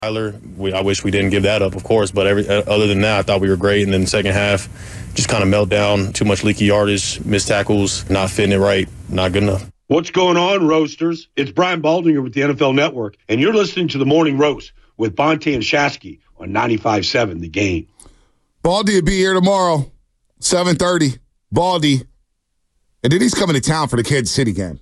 Tyler, I wish we didn't give that up, of course, but other than that, I thought we were great. And then the second half, just kind of melt down, too much leaky yardage, missed tackles, not fitting it right, not good enough. What's going on, Roasters? It's Brian Baldinger with the NFL Network, and you're listening to the Morning Roast with Bonte and Shasky on 95.7 The Game. Baldy will be here tomorrow, 7:30. Baldy. And then he's coming to town for the Kansas City game.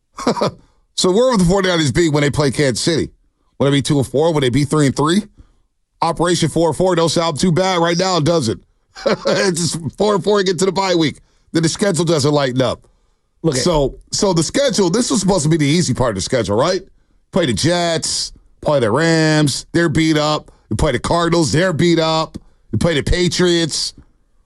So where will the 49ers be when they play Kansas City? Will they be 2-4? Will they be 3-3? Operation 4-4 don't sound too bad right now, does it? It's just 4-4 and get to the bye week. Then the schedule doesn't lighten up. So the schedule, this was supposed to be the easy part of the schedule, right? Play the Jets, play the Rams, they're beat up. You play the Cardinals, they're beat up. You play the Patriots.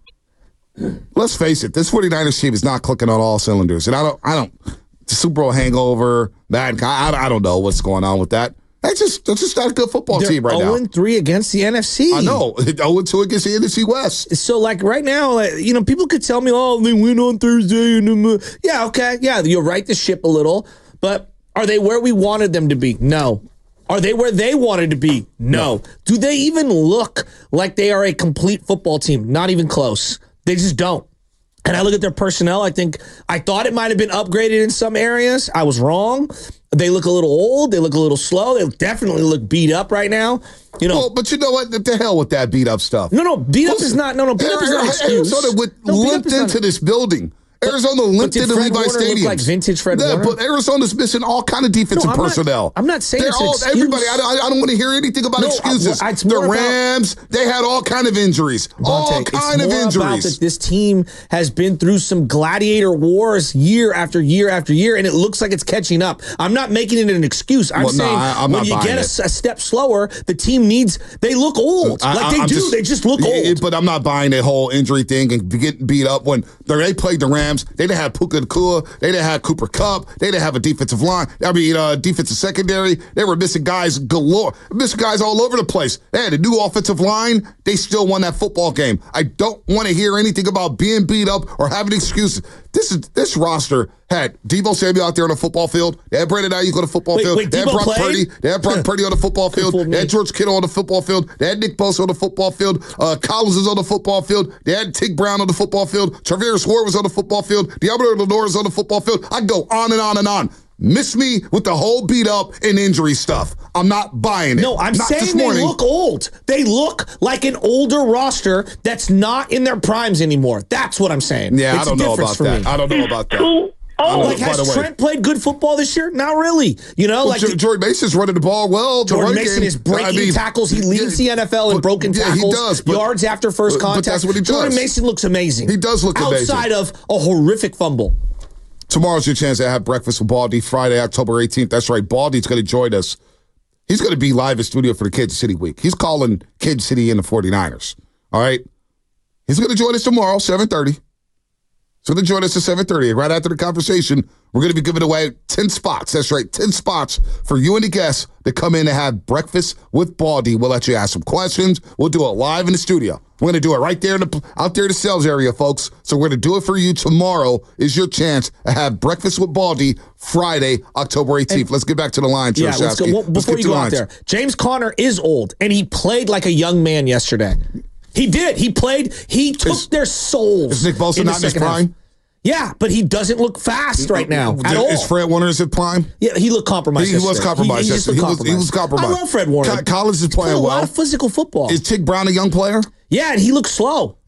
Let's face it, this 49ers team is not clicking on all cylinders. And I don't the Super Bowl hangover, that guy, I don't know what's going on with that. That's just not a good football team right now. 0-3 against the NFC. I know. 0-2 against the NFC West. So, right now, people could tell me, oh, they win on Thursday. Yeah, okay. Yeah, you'll right the ship a little. But are they where we wanted them to be? No. Are they where they wanted to be? No. Do they even look like they are a complete football team? Not even close. They just don't. And I look at their personnel, I thought it might have been upgraded in some areas. I was wrong. They look a little old. They look a little slow. They definitely look beat up right now. Well, but you know what? The hell with that beat up stuff. No, beat up is not. No, beat up is not an excuse. Arizona limped into this building. Arizona limped into Levi Stadium. Like vintage Fred Warner? But Arizona's missing all kind of defensive personnel. I'm not saying it's an excuse. Everybody, I don't want to hear anything about excuses. The Rams, they had all kind of injuries. All kind of injuries. About that this team has been through some gladiator wars year after year after year, and it looks like it's catching up. I'm not making it an excuse. I'm saying when you get a step slower, the team they look old. They just look old. But I'm not buying that whole injury thing and getting beat up when they played the Rams. They didn't have Puka Nacua. They didn't have Cooper Kupp. They didn't have a defensive line. Defensive secondary. They were missing guys galore. Missing guys all over the place. They had a new offensive line. They still won that football game. I don't want to hear anything about being beat up or having excuses. This roster had Deebo Samuel out there on the football field. They had Brandon Ayuk on the football field. They had Brock Purdy. They had Brock Purdy on the football field. They had George Kittle on the football field. They had Nick Bosa on the football field. Collins is on the football field. They had Tig Brown on the football field. Travis Ward was on the football field. Diablo Lenore is on the football field. I go on and on and on. Miss me with the whole beat up and injury stuff. I'm not buying it. No, I'm saying they look old. They look like an older roster that's not in their primes anymore. That's what I'm saying. Yeah, I don't know about that. I don't know about that. Has Trent played good football this year? Not really. Jordan Mason's running the ball well. Jordan Mason is breaking tackles. He leads the NFL in broken tackles. He does. Yards after first contact. But that's what he does. Jordan Mason looks amazing. He does look amazing. Outside of a horrific fumble. Tomorrow's your chance to have breakfast with Baldy, Friday, October 18th. That's right. Baldy's going to join us. He's going to be live in studio for the Kansas City week. He's calling Kansas City and the 49ers. All right? He's going to join us tomorrow, 7:30. He's going to join us at 7:30. Right after the conversation, we're going to be giving away 10 spots. That's right, 10 spots for you and the guests to come in and have breakfast with Baldy. We'll let you ask some questions. We'll do it live in the studio. We're going to do it right there out there in the sales area, folks. So we're going to do it for you tomorrow. Is your chance to have breakfast with Baldy Friday, October 18th. Let's get back to the line, let's go. Well, before you go out there, James Conner is old, and he played like a young man yesterday. He did. He played. He took their souls. Is Nick Bosa not in his prime? Yeah, but he doesn't look fast right now at all. Is Fred Warner in prime? Yeah, he looked compromised. He was compromised. He was compromised. I love Fred Warner. Collins is playing well. A lot of physical football. Is Tig Brown a young player? Yeah, and he looks slow.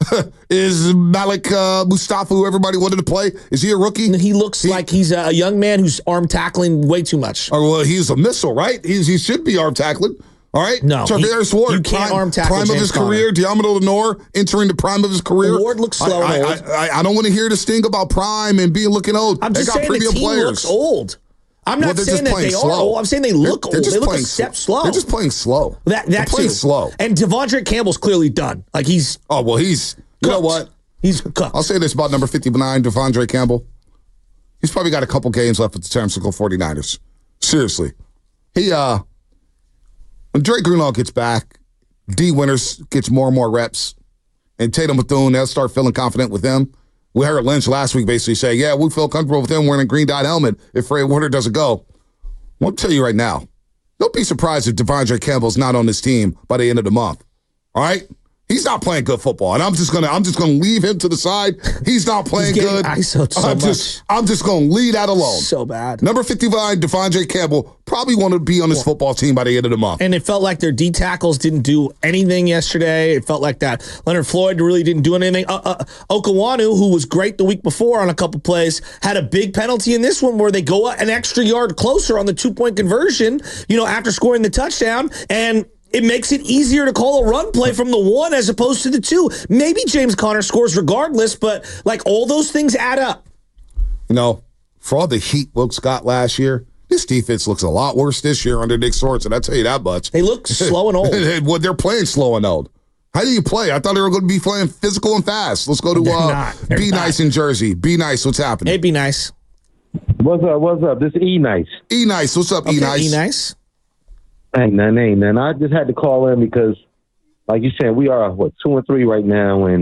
Is Malik Mustafa, who everybody wanted to play, is he a rookie? He looks like he's a young man who's arm tackling way too much. Oh, well, he's a missile, right? He should be arm tackling. All right? No. Travis Ward, you can't arm tackle prime of his career. Diamond Lenore entering the prime of his career. Ward looks slow and old. I don't want to hear this thing about prime and being looking old. I'm just saying the team looks old. I'm not saying that they are old. I'm saying they look old. They look a step slow. They're just playing slow. They're playing slow. And Devondre Campbell's clearly done. Like he's... Oh, well, he's... You know what? He's cooked. I'll say this about number 59, Devondre Campbell. He's probably got a couple games left with the San Francisco 49ers. Seriously. When Drake Greenlaw gets back, D. Winters gets more and more reps, and Tatum Bethune, they'll start feeling confident with him. We heard Lynch last week basically say, yeah, we feel comfortable with him wearing a green dot helmet if Fred Warner doesn't go. I want to tell you right now, Don't be surprised if Devondre Campbell's not on this team by the end of the month. All right? He's not playing good football, and I'm just gonna leave him to the side. He's not playing good. I'm just gonna leave that alone. So bad. Number 55, Devondre Campbell, probably want to be on this football team by the end of the month. And it felt like their D tackles didn't do anything yesterday. It felt like that Leonard Floyd really didn't do anything. Okawanu, who was great the week before on a couple plays, had a big penalty in this one where they go an extra yard closer on the 2-point conversion, after scoring the touchdown, and it makes it easier to call a run play from the 1 as opposed to the 2. Maybe James Conner scores regardless, but all those things add up. For all the heat Wilkes got last year, this defense looks a lot worse this year under Nick Sorensen. I'll tell you that much. They look slow and old. Well, they're playing slow and old. How do you play? I thought they were going to be playing physical and fast. Let's go to Be Nice in Jersey. Be Nice, what's happening? Hey, Be Nice. What's up? This is E-Nice. E-Nice, what's up, E-Nice? E-Nice. Ain't none. I just had to call in because, like you said, we are, 2-3 right now, and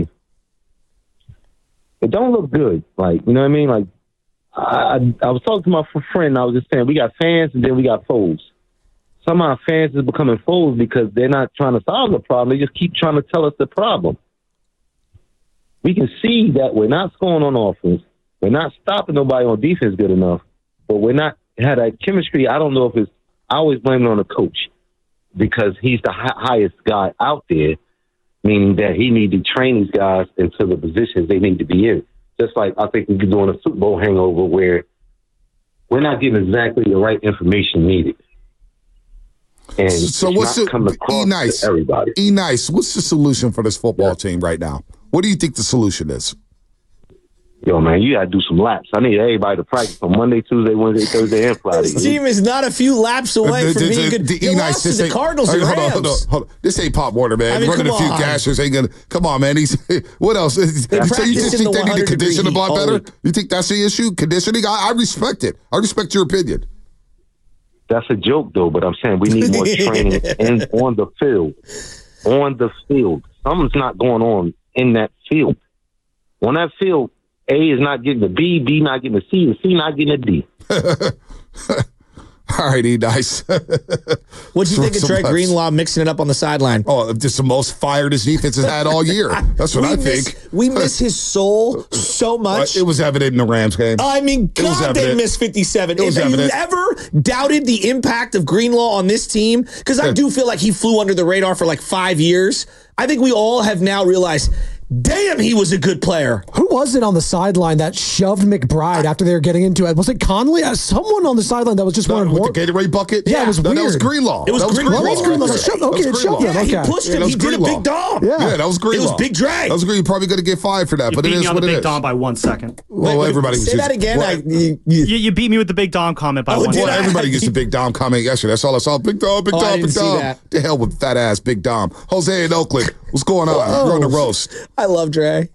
it don't look good. You know what I mean? I was talking to my friend, and I was just saying, we got fans, and then we got foes. Some of our fans is becoming foes because they're not trying to solve the problem. They just keep trying to tell us the problem. We can see that we're not scoring on offense. We're not stopping nobody on defense good enough, but we're not had a chemistry. I don't know if it's, I always blame it on the coach because he's the highest guy out there, meaning that he needs to train these guys into the positions they need to be in. Just like I think we're doing a Super Bowl hangover where we're not getting exactly the right information needed. And so what's coming across to everybody. E-Nice, what's the solution for this football team right now? What do you think the solution is? Yo, man, you got to do some laps. I need everybody to practice on Monday, Tuesday, Wednesday, Thursday, and Friday. This team is not a few laps away from being good. You lost to the Cardinals and Rams. Hold on. This ain't Pop Warner, man. Running a few gashers ain't going to... Come on, man. What else? So you just think they need to condition the block better? You think that's the issue? Conditioning? I respect it. I respect your opinion. That's a joke, though, but I'm saying we need more training on the field. On the field. Something's not going on in that field. On that field, A is not getting a B, B not getting a C, and C not getting a D. All right, E-Nice. What do you think of Trey Greenlaw mixing it up on the sideline? Oh, just the most fired his defense has had all year. That's what I think. We miss his soul so much. It was evident in the Rams game. I mean, God, they missed 57. If you ever doubted the impact of Greenlaw on this team, because I do feel like he flew under the radar for 5 years, I think we all have now realized, damn, he was a good player. Who was it on the sideline that shoved McBride after they were getting into it? Was it Conley? Someone on the sideline that was just one with the Gatorade bucket? Yeah, it was weird. That was Greenlaw. It was Greenlaw. Okay, it shoved him. He pushed him. He did a big dom. Yeah, that was Greenlaw. It was big drag. That was Greenlaw. You're probably going to get fired for that, but it is what it is. Big Dom by 1 second. Well, everybody say that again. You beat me with the Big Dom comment by 1 second. Everybody gets a Big Dom comment yesterday. That's all I saw. Big Dom, Big Dom, Big Dom. The hell with fat ass Big Dom. Jose in Oakland. What's going on? You're on the roast. I love Dre.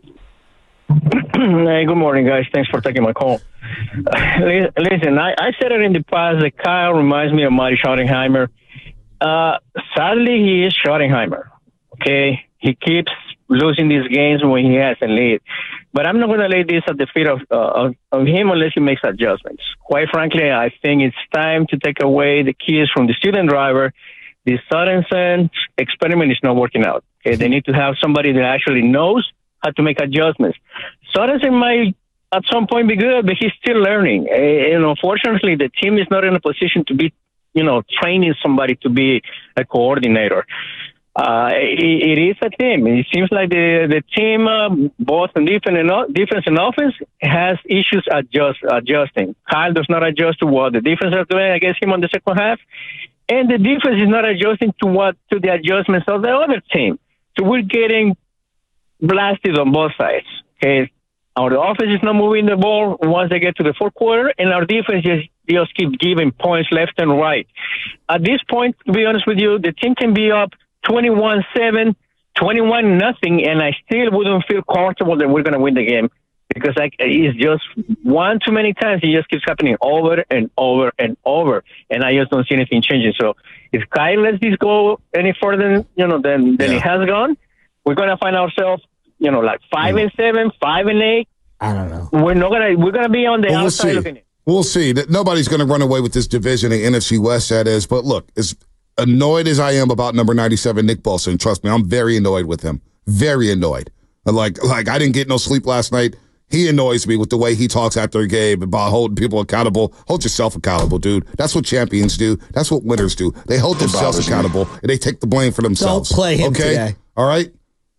Hey, good morning, guys. Thanks for taking my call. Listen, I said it in the past that Kyle reminds me of Marty Schottenheimer. Sadly, he is Schottenheimer. Okay? He keeps losing these games when he has a lead. But I'm not going to lay this at the feet of him unless he makes adjustments. Quite frankly, I think it's time to take away the keys from the student driver. The Sorensen experiment is not working out. Okay? They need to have somebody that actually knows how to make adjustments. Sorensen might at some point be good, but he's still learning. And unfortunately, the team is not in a position to be, training somebody to be a coordinator. It is a team. It seems like the team, both in defense and offense, has issues adjusting. Kyle does not adjust to what the defense is doing against him on the second half, and the defense is not adjusting to the adjustments of the other team. So we're getting blasted on both sides. Okay, our offense is not moving the ball once they get to the fourth quarter, and our defense just keep giving points left and right. At this point, to be honest with you, the team can be up 21-7, 21-0, and I still wouldn't feel comfortable that we're going to win the game because it's just one too many times. It just keeps happening over and over and over, and I just don't see anything changing. So if Kyle lets this go any further, than it has gone, we're going to find ourselves 5-7, 5-8. I don't know. We're gonna be on the outside looking in. We'll see. Nobody's going to run away with this division, the NFC West, that is. But look, as annoyed as I am about number 97, Nick Bosa, and trust me, I'm very annoyed with him. Very annoyed. Like I didn't get no sleep last night. He annoys me with the way he talks after a game about holding people accountable. Hold yourself accountable, dude. That's what champions do. That's what winners do. They hold themselves accountable, and they take the blame for themselves. Don't play him today. All right?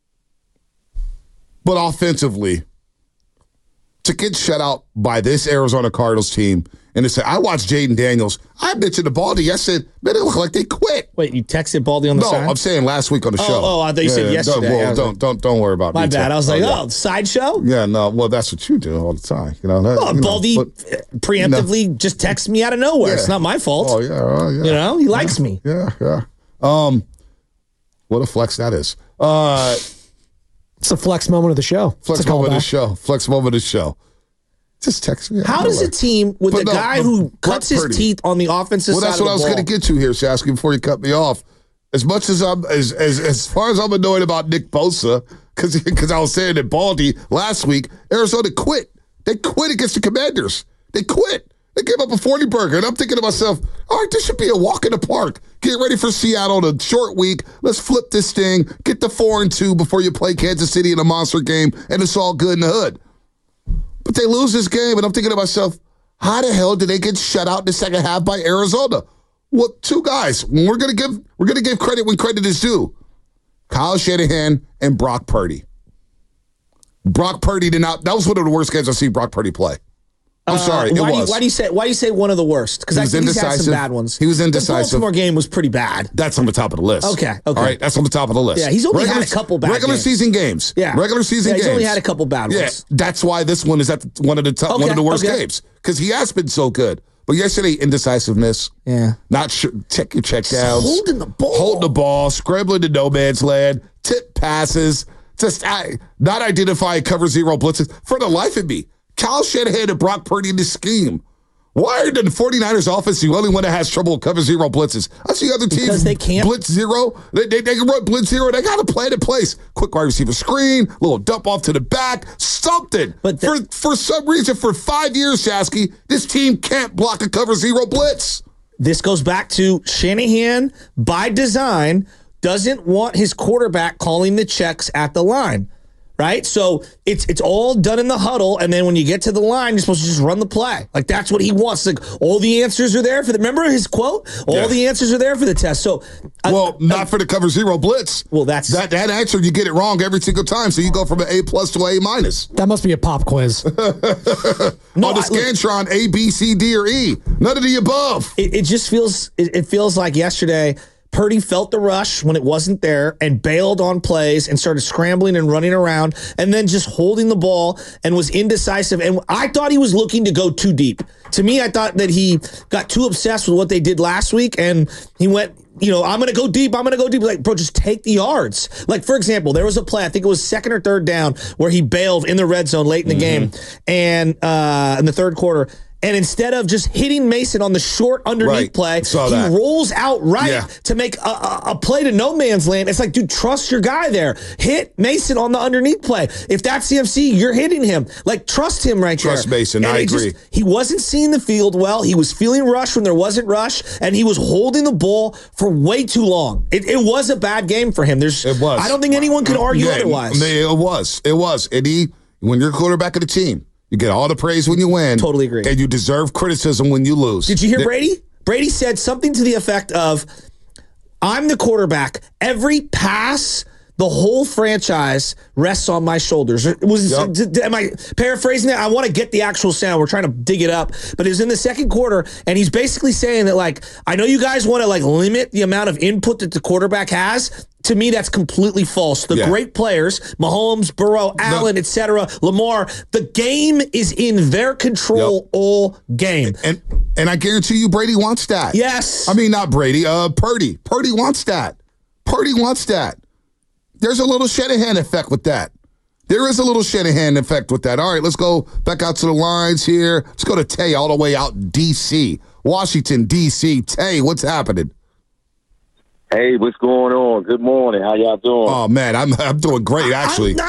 But offensively, to get shut out by this Arizona Cardinals team, and to say, I watched Jaden Daniels. I mentioned the Baldy. I said, man, it looked like they quit. Wait, you texted Baldy on the side? No, I'm saying last week on the show. Oh, I thought you said yesterday. Don't worry about me. My bad. I was like, sideshow? Yeah, no, well, that's what you do all the time. Baldy preemptively just texts me out of nowhere. Yeah. It's not my fault. Oh, yeah. He likes me. Yeah. What a flex that is. It's a flex moment of the show. Flex moment of the show. Just text me. How does a team with a guy who cuts his teeth on the offensive side of the ball? Well, that's what I was going to get to here, Shasky, before you cut me off. As much as as far as I'm annoyed about Nick Bosa, because I was saying that Baldy last week, Arizona quit. They quit against the Commanders. They quit. They gave up a 40-burger, and I'm thinking to myself, all right, this should be a walk in the park. Get ready for Seattle on a short week. Let's flip this thing. Get the 4-2 before you play Kansas City in a monster game, and it's all good in the hood. But they lose this game, and I'm thinking to myself, how the hell did they get shut out in the second half by Arizona? Well, two guys. We're gonna give credit when credit is due. Kyle Shanahan and Brock Purdy. Brock Purdy did not. That was one of the worst games I've seen Brock Purdy play. I'm sorry. Why do you say one of the worst? Because I think he's had some bad ones. He was indecisive. The Baltimore game was pretty bad. That's on the top of the list. Okay. All right, that's on the top of the list. Yeah, he's only had a couple bad regular games. season games. Yeah, regular season games. He's only had a couple bad ones. Yeah, that's why this one is at one of the worst games because he has been so good. But yesterday, indecisiveness. Yeah, not sure. Check your checkdowns. Holding the ball, scrambling to no man's land, tip passes, just not identifying cover zero blitzes for the life of me. Kyle Shanahan and Brock Purdy in this scheme. Why are the 49ers offense the only one that has trouble with cover zero blitzes? I see other teams because they can't blitz zero. They can run blitz zero. They got a plan in place. Quick wide receiver screen, little dump off to the back, something. But for some reason, for 5 years, Shasky, this team can't block a cover zero blitz. This goes back to Shanahan, by design, doesn't want his quarterback calling the checks at the line. Right? So it's all done in the huddle, and then when you get to the line, you're supposed to just run the play. Like, that's what he wants. Like, all the answers are there for the, remember his quote? All the answers are there for the test. So not for the cover zero blitz. Well, that's that answer, you get it wrong every single time. So you go from an A+ to an A-. That must be a pop quiz. On the Scantron, A, B, C, D, or E. None of the above. It just feels like yesterday Purdy felt the rush when it wasn't there and bailed on plays and started scrambling and running around and then just holding the ball and was indecisive. And I thought he was looking to go too deep. To me, I thought that he got too obsessed with what they did last week and he went, I'm going to go deep. I'm going to go deep. Like, bro, just take the yards. Like, for example, there was a play, I think it was second or third down, where he bailed in the red zone late in the game and in the third quarter. And instead of just hitting Mason on the short underneath play, he rolls out to make a play to no man's land. It's like, dude, trust your guy there. Hit Mason on the underneath play. If that's CMC, you're hitting him. Like, trust him right there. Trust Mason. I agree. He wasn't seeing the field well. He was feeling rush when there wasn't rush, and he was holding the ball for way too long. It was a bad game for him. It was. I don't think anyone could argue otherwise. It was. And when you're quarterback of the team, you get all the praise when you win. Totally agree. And you deserve criticism when you lose. Did you hear Brady? Brady said something to the effect of, I'm the quarterback. Every pass, the whole franchise rests on my shoulders. Am I paraphrasing that? I want to get the actual sound. We're trying to dig it up. But it was in the second quarter, and he's basically saying that, like, I know you guys want to, like, limit the amount of input that the quarterback has. To me, that's completely false. The great players, Mahomes, Burrow, Allen, etc., Lamar, the game is in their control all game. And I guarantee you Brady wants that. Yes. I mean, not Brady, Purdy. Purdy wants that. Purdy wants that. There's a little Shanahan effect with that. There is a little Shanahan effect with that. All right, let's go back out to the lines here. Let's go to Tay all the way out in D.C., Washington, D.C. Tay, what's happening? Hey, what's going on? Good morning. How y'all doing? Oh, man, I'm doing great, actually. I'm not doing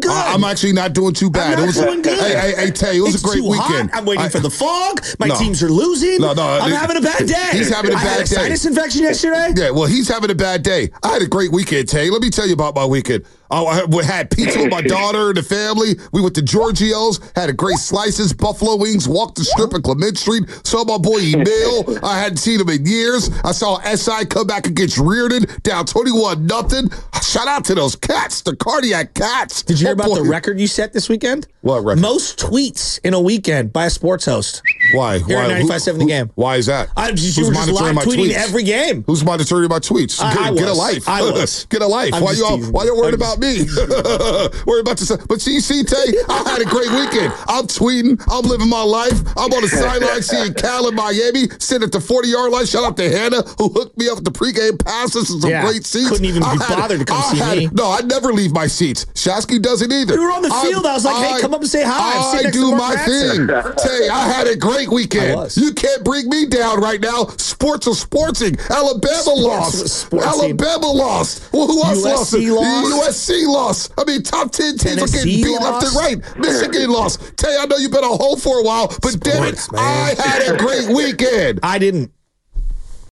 good. I'm actually not doing too bad. I'm not doing good. Hey, Tay, it was a great too weekend. Hot. I'm waiting for the fog. My teams are losing. I'm having a bad day. He's having a bad I had a day. sinus infection yesterday. Yeah, well, he's having a bad day. I had a great weekend, Tay. Let me tell you about my weekend. I had pizza with my daughter and the family. We went to Giorgio's, had a great slices, buffalo wings, walked the strip of Clement Street, saw my boy Emil. I hadn't seen him in years. I saw SI come back against Reardon, down 21-0. Shout out to those cats, the cardiac cats. Did you hear about the record you set this weekend? What record? Most tweets in a weekend by a sports host. Why? Here at 95.7 The Game. Why is that? You were just live tweeting every game. Who's monitoring my tweets? Get a life. I was. Get a life. Why you worried about me? Worried about yourself. But you see, Tay, I had a great weekend. I'm tweeting. I'm living my life. I'm on the sideline seeing Cal in Miami, sitting at the 40-yard line. Shout out to Hannah, who hooked me up with the pregame passes and some great seats. Couldn't even be bothered to come see me. No, I never leave my seats. Shasky doesn't either. You were on the field. I was like, hey, come up and say hi. I do my thing. Tay, I had a great weekend. You can't bring me down right now. Sports are sportsing. Alabama lost. Alabama lost. Well, who else lost? USC lost. I mean, top 10 teams are getting beat left and right. Michigan lost. Tay, I know you've been on hold for a while, but damn it, I had a great weekend. I didn't.